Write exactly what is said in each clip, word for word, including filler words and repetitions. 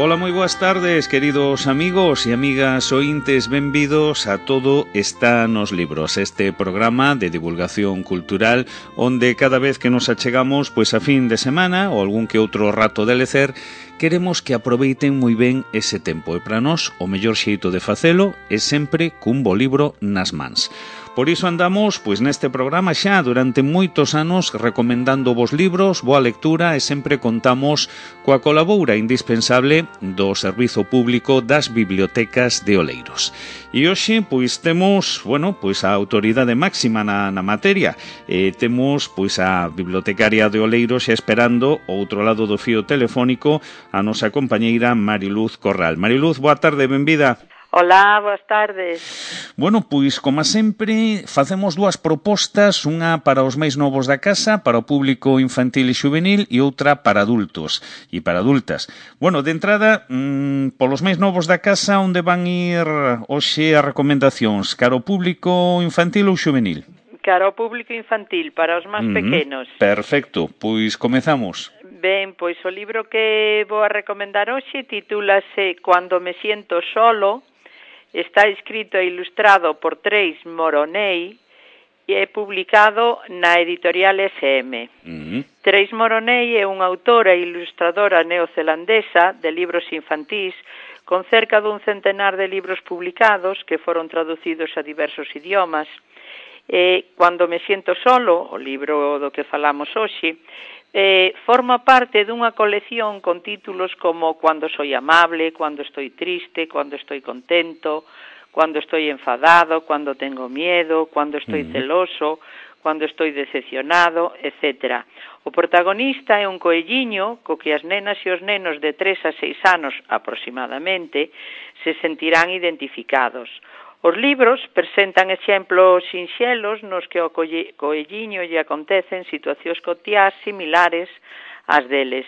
Ola, moi boas tardes, queridos amigos e amigas ointes, benvidos a Todo está nos libros, este programa de divulgación cultural onde cada vez que nos achegamos pois a fin de semana ou algún que outro rato de lecer, queremos que aproveiten moi ben ese tempo e para nós o mellor xeito de facelo é sempre cun bo libro nas mans. Por iso andamos, pois neste programa xa durante moitos anos recomendando vos libros, boa lectura e sempre contamos coa colaboura indispensable do Servizo Público das Bibliotecas de Oleiros. E hoxe, pois temos, bueno, pois a autoridade máxima na, na materia. E temos, pois a bibliotecaria de Oleiros xa esperando ao outro lado do fío telefónico a nosa compañeira Mariluz Corral. Mariluz, boa tarde, benvida. Ola, boas tardes. Bueno, pois, como sempre, facemos dúas propostas, unha para os máis novos da casa, para o público infantil e juvenil, e outra para adultos e para adultas. Bueno, de entrada, mmm, polos máis novos da casa, onde van ir hoxe as recomendacións? Cara ao público infantil ou juvenil? Cara ao público infantil, para os máis uh-huh. pequenos. Perfecto, pois comezamos. Ben, pois o libro que vou a recomendar hoxe titúlase Cuando me siento solo. Está escrito e ilustrado por Trace Moroney e é publicado na editorial S M. Uh-huh. Trace Moroney é unha autora e ilustradora neozelandesa de libros infantís con cerca dun centenar de libros publicados que foron traducidos a diversos idiomas. E Cuando me siento solo, o libro do que falamos hoxe, Eh, forma parte dunha colección con títulos como Cuando soy amable, Cuando estoy triste, Cuando estoy contento, Cuando estoy enfadado, Cuando tengo miedo, Cuando estoy uh-huh. celoso, Cuando estoy decepcionado, etcétera. O protagonista é un coelliño co que as nenas e os nenos de tres a seis anos aproximadamente se sentirán identificados. Os libros presentan exemplos sinxelos nos que ao coelliño lle acontecen situacións cotiás similares ás deles,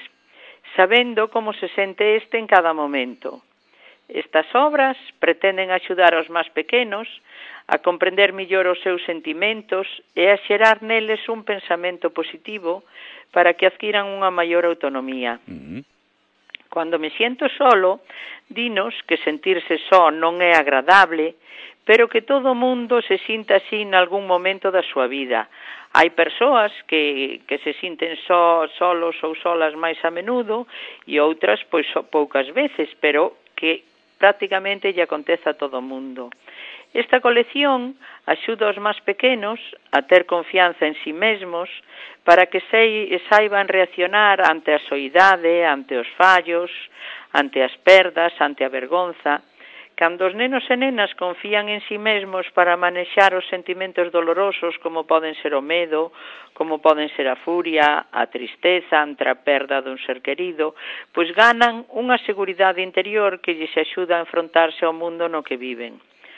sabendo como se sente este en cada momento. Estas obras pretenden axudar aos máis pequenos a comprender millor os seus sentimentos e a xerar neles un pensamento positivo para que adquiran unha maior autonomía. Uh-huh. Cuando me siento solo, dinos que sentirse só non é agradable, pero que todo o mundo se sinta así en algún momento da súa vida. Hai persoas que, que se sinten só, solos ou solas máis a menudo e outras pois poucas veces, pero que prácticamente lle acontece a todo o mundo. Esta colección axuda aos máis pequenos a ter confianza en si mesmos para que sei, saiban reaccionar ante a soidade, ante os fallos, ante as perdas, ante a vergonza. Cando os nenos e nenas confían en si mesmos para manexar os sentimentos dolorosos como poden ser o medo, como poden ser a furia, a tristeza ante a perda dun ser querido, pois ganan unha seguridade interior que lles axuda a enfrontarse ao mundo no que viven.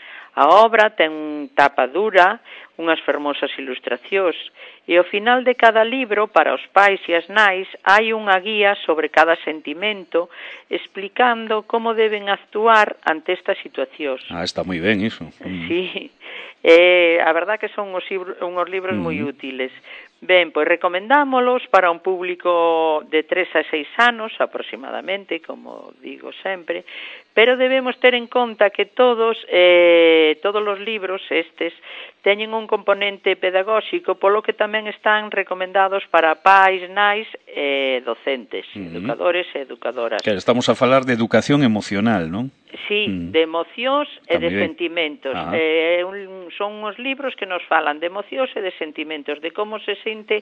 A obra ten tapa dura, unhas fermosas ilustracións, e ao final de cada libro, para os pais e as nais, hai unha guía sobre cada sentimento, explicando como deben actuar ante estas situacións. Ah, está moi ben iso. Sí, eh, a verdad que son uns libros mm. moi útiles. Ben, pois recomendámolos para un público de tres a seis anos aproximadamente, como digo sempre, pero debemos ter en conta que todos eh, todos os libros estes teñen un componente pedagóxico, polo que tamén están recomendados para pais, nais e docentes, uh-huh. educadores e educadoras. Que estamos a falar de educación emocional, non? Sí, mm. de emocións e de sentimentos. Eh, un, son uns libros que nos falan de emocións e de sentimentos, de como se sente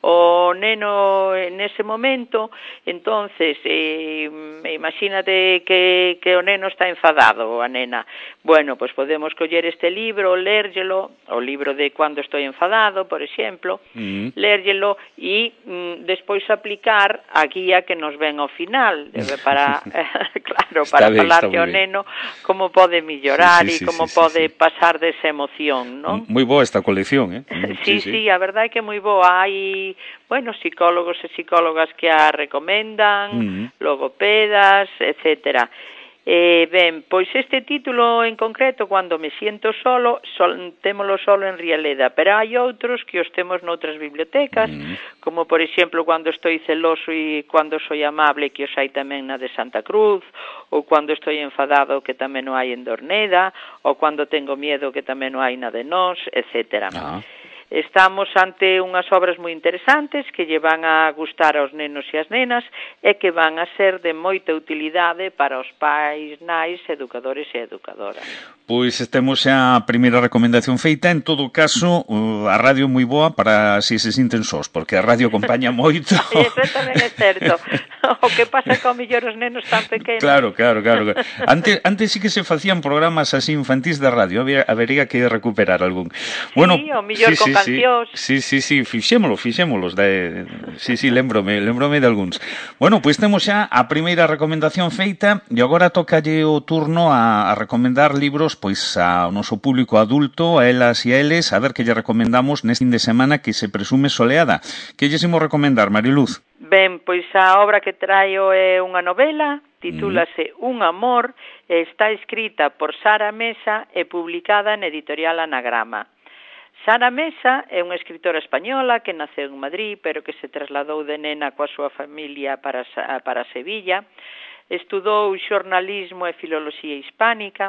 o neno nese momento. Entonces, eh, imagínate que, que o neno está enfadado, a nena. Bueno, pues podemos coller este libro, lérllelo, o libro de Cuando estoy enfadado, por exemplo, mm. lérllelo e mm, despois aplicar a guía que nos ven ao final, para, claro, para bien, falar que o neno como pode mellorar sí, sí, e como sí, pode sí, pasar desa emoción, non? Moi boa esta colección, eh? Sí, sí, sí, a verdade é que é moi boa. Hai, bueno, psicólogos e psicólogas que a recomendan, uh-huh. logopedas, etcétera. Eh, ben, pois este título en concreto, Cuando me siento solo, sol, témolo solo en Rialeda, pero hai outros que os temos noutras bibliotecas, mm. como por exemplo Cuando estoy celoso e Cuando soy amable, que os hai tamén na de Santa Cruz, ou Cuando estoy enfadado, que tamén o hai en Dorneda, ou Cuando tengo miedo, que tamén o hai na de Nós, etcétera. Ah. Estamos ante unhas obras moi interesantes que lle van a gustar aos nenos e as nenas e que van a ser de moita utilidade para os pais, nais, educadores e educadoras. Pois temos xa a primeira recomendación feita. En todo caso, a radio moi boa para si se sinten sós, porque a radio acompaña moito. Eso tamén é certo. O que pasa con mellor os nenos tan pequenos. Claro, claro, claro. Antes, antes sí que se facían programas así infantís de radio, habería que recuperar algún. Bueno, sí, o mellor sí, con sí, cancións. Sí, sí, sí, fixémolo, fixémolos. De... Sí, sí, lembrome, lembrome de algúns. Bueno, pois temos xa a primeira recomendación feita e agora tocalle o turno a, a recomendar libros pois ao noso público adulto, a elas e a eles, a ver que lle recomendamos neste fin de semana que se presume soleada. Que lle imos recomendar, Mariluz? Ben, pois a obra que traio é unha novela, titúlase mm. Un amor, e está escrita por Sara Mesa e publicada na editorial Anagrama. Sara Mesa é unha escritora española que naceu en Madrid, pero que se trasladou de nena coa súa familia para, para Sevilla. Estudou xornalismo e filoloxía hispánica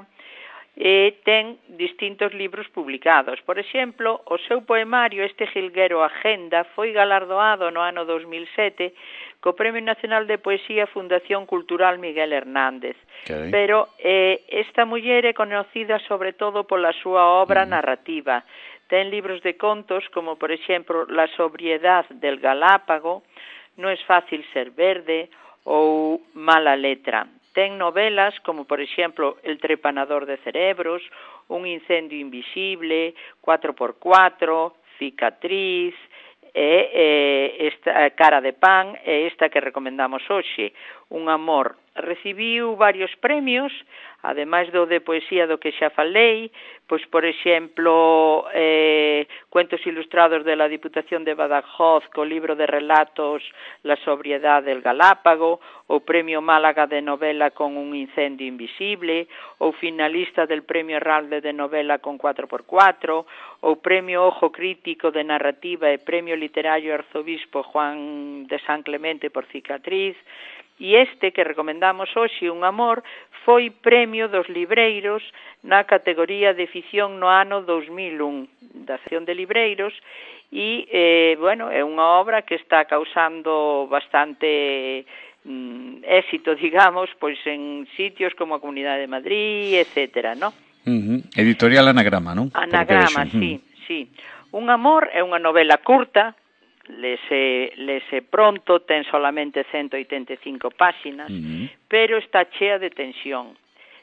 e ten distintos libros publicados. Por exemplo, o seu poemario, este jilguero Agenda, foi galardoado no ano dos mil sete co Premio Nacional de Poesía Fundación Cultural Miguel Hernández. Okay. Pero eh, esta muller é conocida sobre todo pola súa obra mm. narrativa. Ten libros de contos como, por exemplo, La sobriedad del Galápago, No es fácil ser verde ou Mala letra. Ten novelas como, por exemplo, El trepanador de cerebros, Un incendio invisible, cuatro por cuatro, Cicatriz, e, e esta Cara de pan e esta que recomendamos hoxe, Un amor. Recibiu varios premios, ademais do de poesía do que xa falei, pois, por exemplo, eh, Cuentos ilustrados de la Diputación de Badajoz co libro de relatos La sobriedad del Galápago, o Premio Málaga de novela con Un incendio invisible, ou finalista del Premio Herralde de novela con cuatro por cuatro, ou Premio Ojo Crítico de narrativa e Premio Literario Arzobispo Juan de San Clemente por Cicatriz. E este que recomendamos hoxe, Un amor, foi premio dos libreiros na categoría de ficción no ano dos mil un, da Asociación de Libreiros, e, eh, bueno, é unha obra que está causando bastante mm, éxito, digamos, pois en sitios como a Comunidade de Madrid, etcétera, ¿no? Uh-huh. Editorial Anagrama, non? Anagrama, sí, uh-huh. sí. Un amor é unha novela curta, lese, lese pronto, ten solamente ciento oitenta e cinco páxinas, uh-huh. pero está chea de tensión.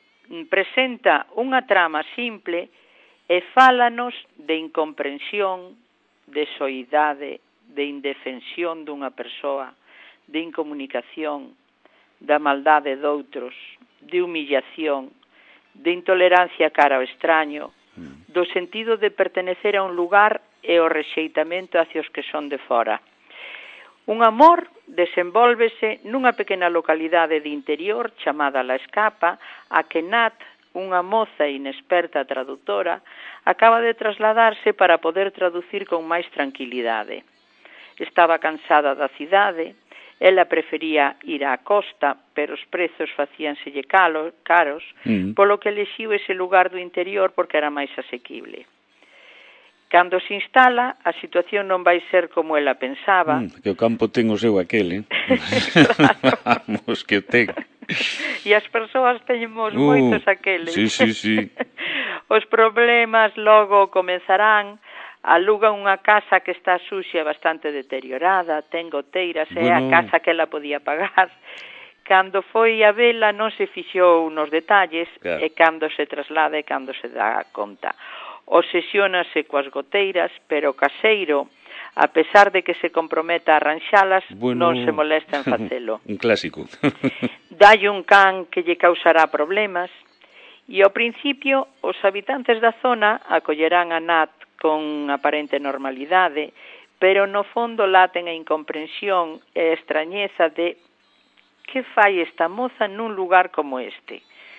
Presenta unha trama simple e fálanos de incomprensión, de soidade, de indefensión dunha persoa, de incomunicación, da maldade doutros, de humillación, de intolerancia cara ao extraño, uh-huh. do sentido de pertenecer a un lugar e o rexeitamento hacia os que son de fora. Un amor desenvólvese nunha pequena localidade de interior chamada La Escapa, a que Nat, unha moza inexperta traductora, acaba de trasladarse para poder traducir con máis tranquilidade. Estaba cansada da cidade, ela prefería ir á costa, pero os prezos facíanselle caros, mm. polo que elixiu ese lugar do interior porque era máis asequible. Cando se instala, a situación non vai ser como ela pensaba. Mm, que o campo ten o seu aquel, eh? Vamos, que o ten. E as persoas teñemos uh, moitos aqueles. Sí, sí, sí. Os problemas logo comenzarán. Aluga unha casa que está sucia, bastante deteriorada, ten goteiras, bueno. É a casa que ela podía pagar. Cando foi a vela non se fixou nos detalles, claro. E cando se traslada e cando se dá conta. Obsesiónase coas goteiras, pero o caseiro, a pesar de que se comprometa a arranxalas, bueno, non se molesta en facelo. Un clásico. Dalle un can que lle causará problemas, e ao principio os habitantes da zona acollerán a Nat con aparente normalidade, pero no fondo laten a incomprensión e a extrañeza de que fai esta moza nun lugar como este.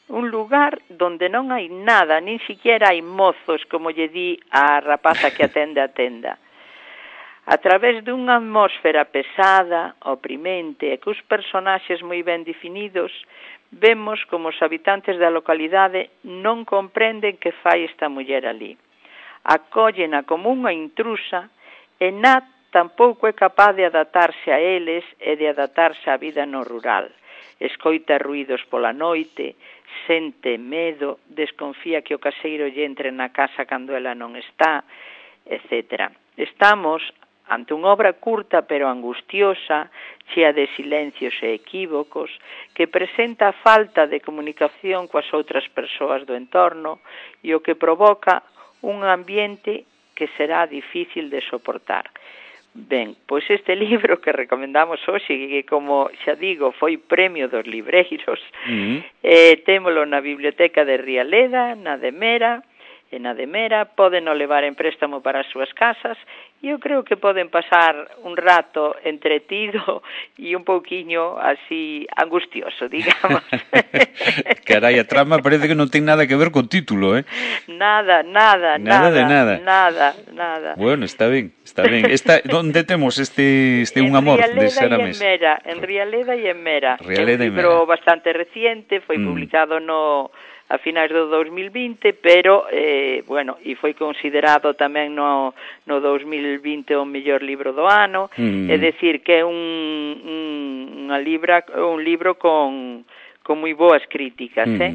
un lugar donde non hai nada, nin siquiera hai mozos, como lle di a rapaza que atende a tenda. A través dunha atmósfera pesada, oprimente e cos personaxes moi ben definidos, vemos como os habitantes da localidade non comprenden que fai esta muller ali. Acóllena como unha intrusa e Nat tampouco é capaz de adaptarse a eles e de adaptarse á vida no rural. Escoita ruídos pola noite, sente medo, desconfía que o caseiro lle entre na casa cando ela non está, etcétera. Estamos ante unha obra curta pero angustiosa, chea de silencios e equívocos, que presenta a falta de comunicación coas outras persoas do entorno e o que provoca un ambiente que será difícil de soportar. Ben, pois este libro que recomendamos hoxe, que como xa digo, foi premio dos libreiros, uh-huh. eh, témolo na biblioteca de Rialeda, na de Mera, e na de Mera, poden o levar en préstamo para as súas casas, e eu creo que poden pasar un rato entretido e un pouquiño así angustioso, digamos. Carai, a trama parece que non ten nada que ver co título, eh? Nada, nada, nada. Nada de nada. Nada, nada. Bueno, está ben, está ben. Esta, onde temos este, este Un Amor de Sara Mesa? En Mera, en Rialeda e en Mera. Rialeda é un libro bastante reciente, foi mm. publicado no... a finais do dos mil vinte, pero, eh, bueno, e foi considerado tamén no, no dos mil vinte o mellor libro do ano, mm. é dicir que é un, un, unha libra, un libro con, con moi boas críticas, mm. eh?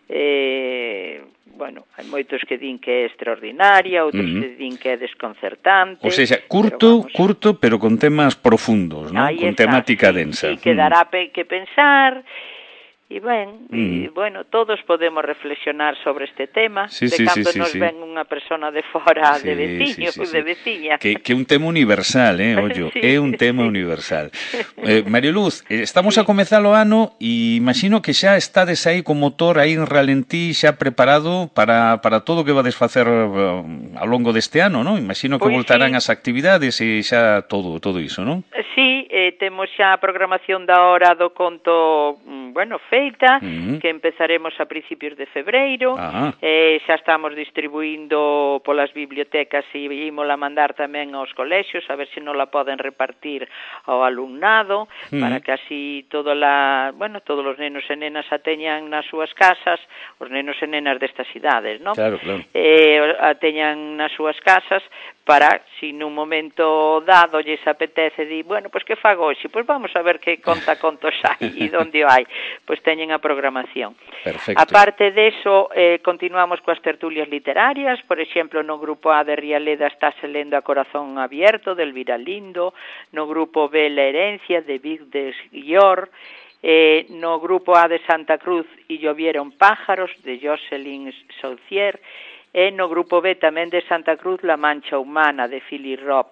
eh bueno, hai moitos que din que é extraordinaria, outros mm. que din que é desconcertante. O sea, curto, pero curto, pero con temas profundos, ¿no? Con está, temática sí, densa. Sí, que dará pe- que pensar. E ben, mm. e, bueno, todos podemos reflexionar sobre este tema, sí, de sí, cando sí, sí, nos sí. ven unha persona de fora, sí, de veciño, sí, sí, sí. de veciña. Que, que un tema universal, eh, ollo, sí, é un tema sí. universal. Eh, Marioluz, estamos sí. a comezar o ano e imagino que xa estades aí con motor aí en ralentí, xa preparado para, para todo o que vades facer uh, ao longo deste ano, non? Imagino que pues voltarán sí. as actividades e xa todo, todo iso, non? Sí, eh, temos xa a programación da hora do conto, bueno, feita, uh-huh. que empezaremos a principios de febreiro, uh-huh. eh, xa estamos distribuindo polas bibliotecas e ímola mandar tamén aos colexios, a ver se non la poden repartir ao alumnado, uh-huh. para que así todo la, bueno, todos os nenos e nenas a teñan nas súas casas, os nenos e nenas destas cidades, non? Claro, claro. Eh, a teñan nas súas casas para, si nun momento dado lles apetece, di, bueno, pois pues, que fago hoxe? Pois pues vamos a ver que conta contos hai e onde hai. Pois pues teñen a programación. Perfecto. Aparte deso, eh, continuamos coas tertulias literarias, por exemplo, no grupo A de Rialeda está se lendo A Corazón Abierto, de Elvira Lindo, no grupo B La Herencia, de Vic de Guior, eh, no grupo A de Santa Cruz y llovieron pájaros, de Jocelyn Saucier, e no grupo B tamén de Santa Cruz, La Mancha Humana, de Philip Roth.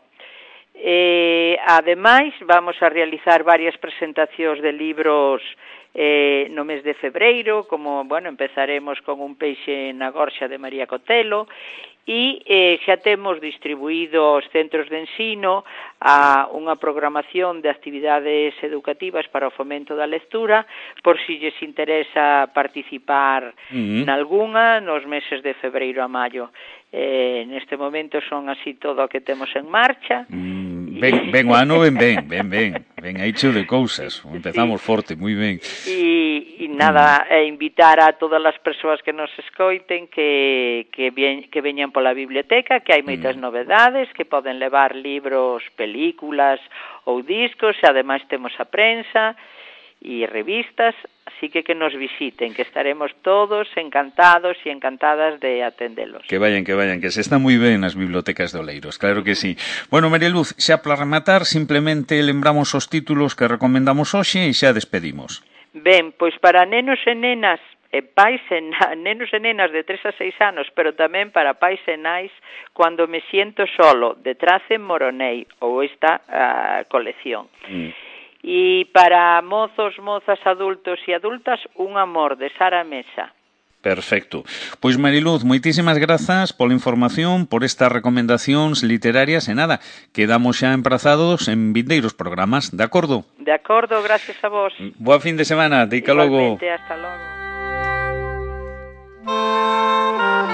Eh, ademais, vamos a realizar varias presentacións de libros eh, no mes de febreiro, como, bueno, empezaremos con Un peixe na gorxa de María Cotelo, e eh, xa temos distribuído aos centros de ensino a unha programación de actividades educativas para o fomento da lectura, por si lles interesa participar uh-huh. nalgunha nos meses de febreiro a maio. Eh, neste momento son así todo o que temos en marcha. Mm, ben, ben o ano, ben, ben, ben, ben, ben aí cheo de cousas. Empezamos sí. forte, moi ben. E, e nada, mm. eh, invitar a todas as persoas que nos escoiten que, que, bien, que veñan pola biblioteca, que hai moitas mm. novedades, que poden levar libros, películas ou discos, e ademais temos a prensa e revistas, así que que nos visiten, que estaremos todos encantados e encantadas de atendelos. Que vayan, que vayan, que se está moi ben nas bibliotecas de Oleiros, claro que sí. Bueno, Marieluz, xa para rematar, simplemente lembramos os títulos que recomendamos hoxe e xa despedimos. Ben, pois para nenos e nenas e pais e na, nenos e nenas de tres a seis anos, pero tamén para pais e nais, Cuando me siento solo, de Trace Moroney, ou esta uh, colección. Mm. E para mozos, mozas, adultos e adultas, Un amor, de Sara Mesa. Perfecto. Pois Mariluz, moitísimas grazas pola información, por estas recomendacións literarias e nada, quedamos xa emprazados en vindeiros programas, de acordo? De acordo, gracias a vos. Boa fin de semana, deica logo. Igualmente, hasta logo. Música